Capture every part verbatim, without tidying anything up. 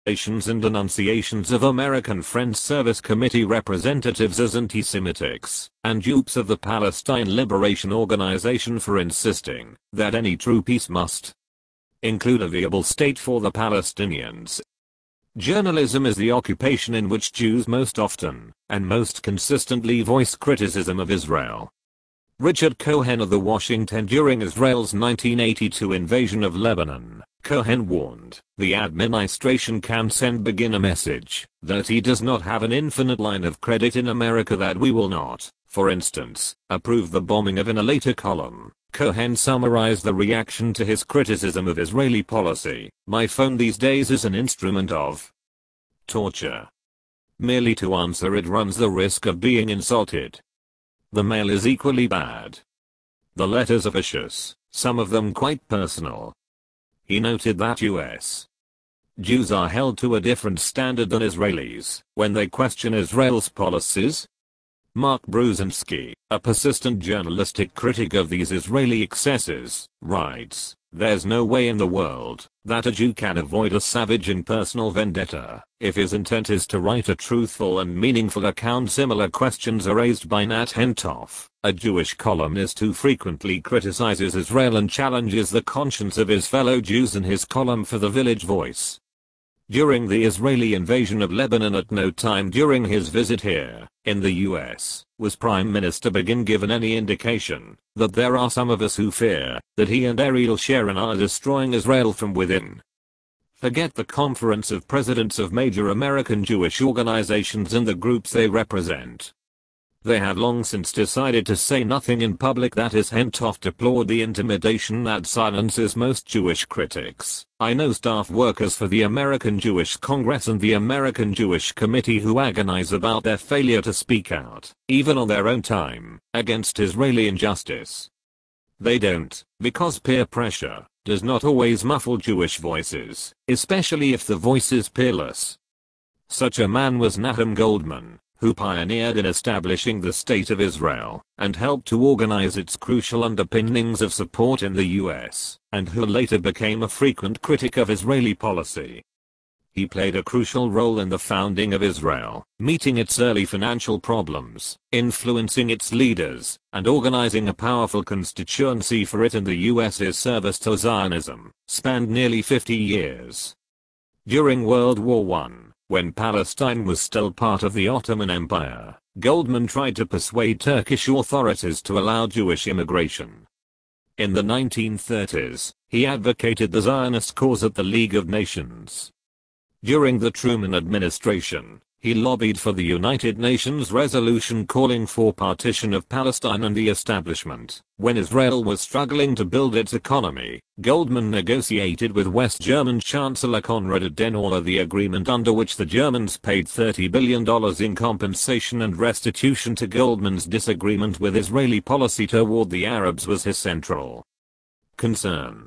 accusations and denunciations of American Friends Service Committee representatives as anti-Semitics and dupes of the Palestine Liberation Organization for insisting that any true peace must include a viable state for the Palestinians. Journalism is the occupation in which Jews most often and most consistently voice criticism of Israel. Richard Cohen of The Washington. During Israel's nineteen eighty-two invasion of Lebanon, Cohen warned the administration can send Begin a message that he does not have an infinite line of credit in America, that we will not, for instance, approve the bombing of. In a later column, Cohen summarized the reaction to his criticism of Israeli policy: "My phone these days is an instrument of torture. Merely to answer it runs the risk of being insulted. The mail is equally bad. The letters are vicious, some of them quite personal." He noted that U S Jews are held to a different standard than Israelis when they question Israel's policies. Mark Brzezinski, a persistent journalistic critic of these Israeli excesses, writes, "There's no way in the world that a Jew can avoid a savage and personal vendetta if his intent is to write a truthful and meaningful account." Similar questions are raised by Nat Hentoff, a Jewish columnist who frequently criticizes Israel and challenges the conscience of his fellow Jews in his column for The Village Voice. During the Israeli invasion of Lebanon, at no time during his visit here, in the U S, was Prime Minister Begin given any indication that there are some of us who fear that he and Ariel Sharon are destroying Israel from within. Forget the Conference of Presidents of major American Jewish organizations and the groups they represent. They have long since decided to say nothing in public. That is, Hentoff deplored the intimidation that silences most Jewish critics. "I know staff workers for the American Jewish Congress and the American Jewish Committee who agonize about their failure to speak out, even on their own time, against Israeli injustice. They don't, because peer pressure does not always muffle Jewish voices, especially if the voice is peerless." Such a man was Nahum Goldman, who pioneered in establishing the State of Israel and helped to organize its crucial underpinnings of support in the U S, and who later became a frequent critic of Israeli policy. He played a crucial role in the founding of Israel, meeting its early financial problems, influencing its leaders, and organizing a powerful constituency for it in the U S's service to Zionism, spanned nearly fifty years. During World War One, when Palestine was still part of the Ottoman Empire, Goldman tried to persuade Turkish authorities to allow Jewish immigration. In the nineteen thirties, he advocated the Zionist cause at the League of Nations. During the Truman administration, he lobbied for the United Nations resolution calling for partition of Palestine and the establishment. When Israel was struggling to build its economy, Goldman negotiated with West German Chancellor Konrad Adenauer the agreement under which the Germans paid thirty billion dollars in compensation and restitution to Goldman's disagreement with Israeli policy toward the Arabs was his central concern.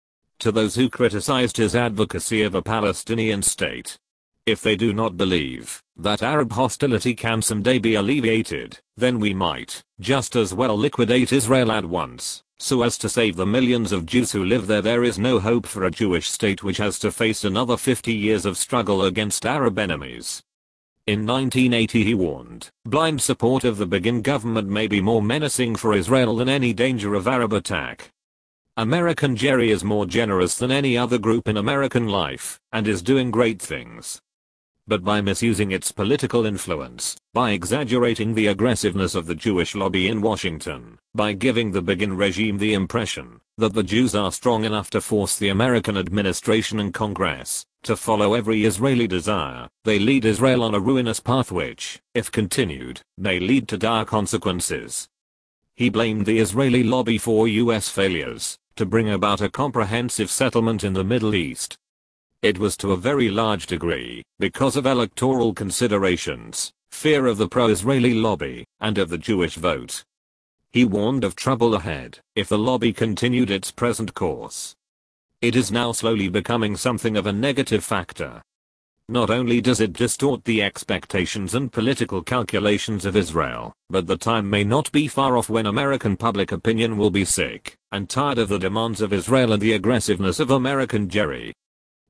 To those who criticized his advocacy of a Palestinian state, if they do not believe that Arab hostility can someday be alleviated, then we might just as well liquidate Israel at once, so as to save the millions of Jews who live there. There is no hope for a Jewish state which has to face another fifty years of struggle against Arab enemies. In nineteen eighty he warned, blind support of the Begin government may be more menacing for Israel than any danger of Arab attack. American Jewry is more generous than any other group in American life, and is doing great things. But by misusing its political influence, by exaggerating the aggressiveness of the Jewish lobby in Washington, by giving the Begin regime the impression that the Jews are strong enough to force the American administration and Congress to follow every Israeli desire, they lead Israel on a ruinous path which, if continued, may lead to dire consequences. He blamed the Israeli lobby for U S failures to bring about a comprehensive settlement in the Middle East. It was to a very large degree because of electoral considerations, fear of the pro-Israeli lobby, and of the Jewish vote. He warned of trouble ahead if the lobby continued its present course. It is now slowly becoming something of a negative factor. Not only does it distort the expectations and political calculations of Israel, but the time may not be far off when American public opinion will be sick and tired of the demands of Israel and the aggressiveness of American Jewry.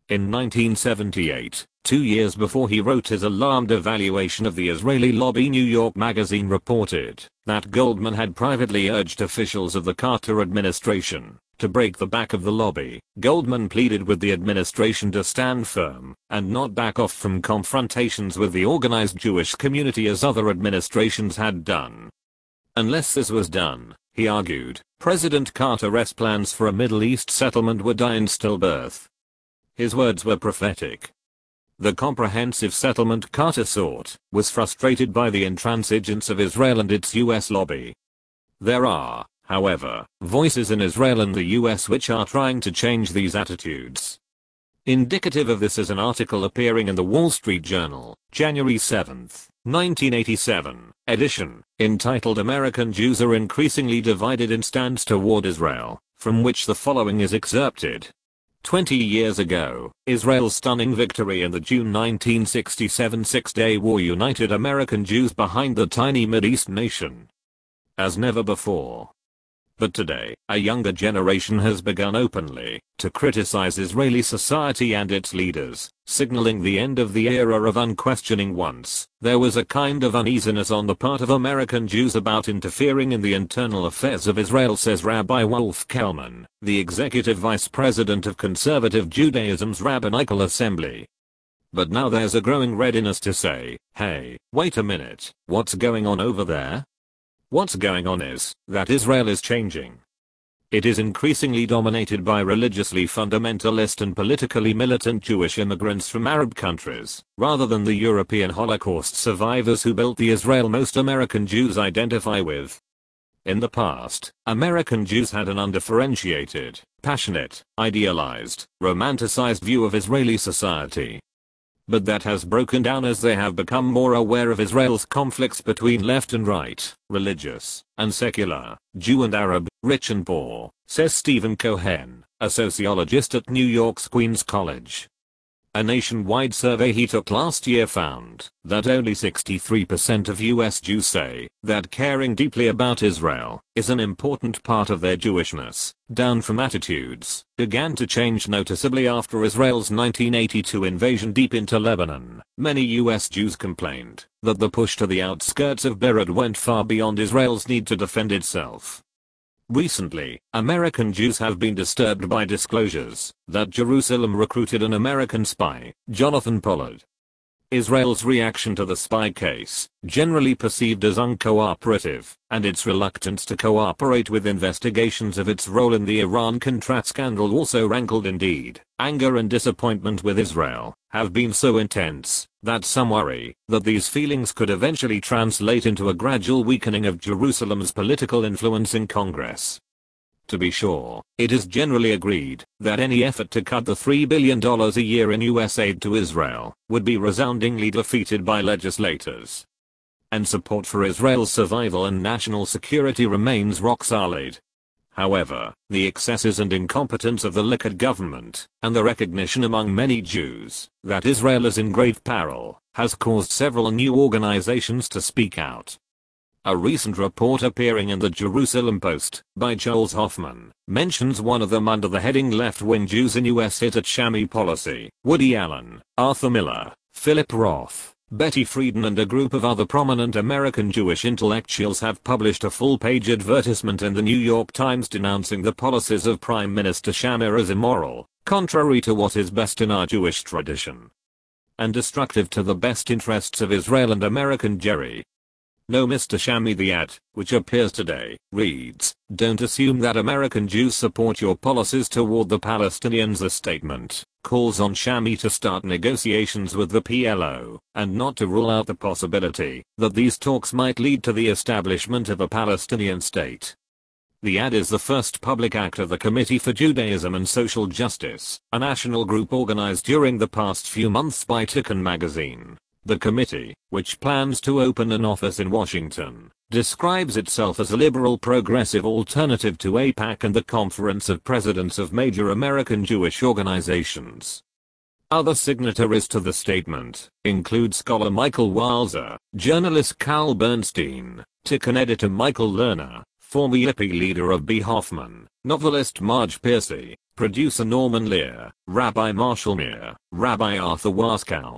In nineteen seventy-eight, two years before he wrote his alarmed evaluation of the Israeli lobby, New York Magazine reported that Goldman had privately urged officials of the Carter administration to break the back of the lobby. Goldman pleaded with the administration to stand firm and not back off from confrontations with the organized Jewish community as other administrations had done. Unless this was done, he argued, President Carter's plans for a Middle East settlement would die in stillbirth. His words were prophetic. The comprehensive settlement Carter sought was frustrated by the intransigence of Israel and its U S lobby. There are, however, voices in Israel and the U S which are trying to change these attitudes. Indicative of this is an article appearing in the Wall Street Journal, January seventh, nineteen eighty-seven, edition, entitled "American Jews Are Increasingly Divided in Stance Toward Israel," from which the following is excerpted. Twenty years ago, Israel's stunning victory in the June nineteen sixty-seven Six-Day War united American Jews behind the tiny Mideast nation as never before. But today, a younger generation has begun openly to criticize Israeli society and its leaders, signaling the end of the era of unquestioning once. There was a kind of uneasiness on the part of American Jews about interfering in the internal affairs of Israel, says Rabbi Wolf Kelman, the executive vice president of Conservative Judaism's Rabbinical Assembly. But now there's a growing readiness to say, hey, wait a minute, what's going on over there? What's going on is that Israel is changing. It is increasingly dominated by religiously fundamentalist and politically militant Jewish immigrants from Arab countries, rather than the European Holocaust survivors who built the Israel most American Jews identify with. In the past, American Jews had an undifferentiated, passionate, idealized, romanticized view of Israeli society. But that has broken down as they have become more aware of Israel's conflicts between left and right, religious and secular, Jew and Arab, rich and poor, says Stephen Cohen, a sociologist at New York's Queens College. A nationwide survey he took last year found that only sixty-three percent of U S Jews say that caring deeply about Israel is an important part of their Jewishness, down from attitudes began to change noticeably after Israel's nineteen eighty-two invasion deep into Lebanon. Many U S Jews complained that the push to the outskirts of Beirut went far beyond Israel's need to defend itself. Recently, American Jews have been disturbed by disclosures that Jerusalem recruited an American spy, Jonathan Pollard. Israel's reaction to the spy case, generally perceived as uncooperative, and its reluctance to cooperate with investigations of its role in the Iran-Contra scandal also rankled. Indeed, anger and disappointment with Israel have been so intense that some worry that these feelings could eventually translate into a gradual weakening of Jerusalem's political influence in Congress. To be sure, it is generally agreed that any effort to cut the three billion dollars a year in U S aid to Israel would be resoundingly defeated by legislators. And support for Israel's survival and national security remains rock solid. However, the excesses and incompetence of the Likud government, and the recognition among many Jews that Israel is in grave peril, has caused several new organizations to speak out. A recent report appearing in the Jerusalem Post by Charles Hoffman mentions one of them under the heading "Left-Wing Jews in U S Hit at Shami Policy." Woody Allen, Arthur Miller, Philip Roth, Betty Friedan and a group of other prominent American Jewish intellectuals have published a full-page advertisement in the New York Times denouncing the policies of Prime Minister Shamir as immoral, contrary to what is best in our Jewish tradition, and destructive to the best interests of Israel and American Jewry. No, Mister Shami. The ad, which appears today, reads, "Don't assume that American Jews support your policies toward the Palestinians." The statement calls on Shami to start negotiations with the P L O, and not to rule out the possibility that these talks might lead to the establishment of a Palestinian state. The ad is the first public act of the Committee for Judaism and Social Justice, a national group organized during the past few months by Tikkun magazine. The committee, which plans to open an office in Washington, describes itself as a liberal progressive alternative to AIPAC and the Conference of Presidents of Major American Jewish Organizations. Other signatories to the statement include scholar Michael Walzer, journalist Carl Bernstein, Tikkun editor Michael Lerner, former Yippie leader of B. Hoffman, novelist Marge Piercy, producer Norman Lear, Rabbi Marshall Meir, Rabbi Arthur Waskow,